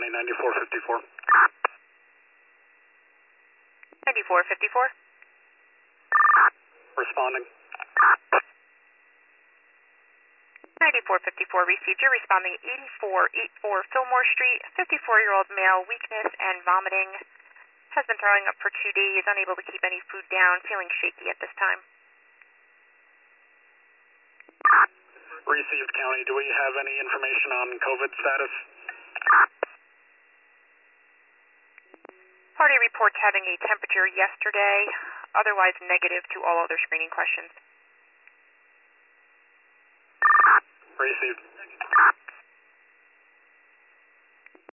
County 9454. 9454. Responding. 9454 received. You're responding 8484 Fillmore Street. 54-year-old male, weakness and vomiting. Has been throwing up for 2 days, unable to keep any food down, feeling shaky at this time. Received, County. Do we have any information on COVID status? Party reports having a temperature yesterday, otherwise negative to all other screening questions. Received.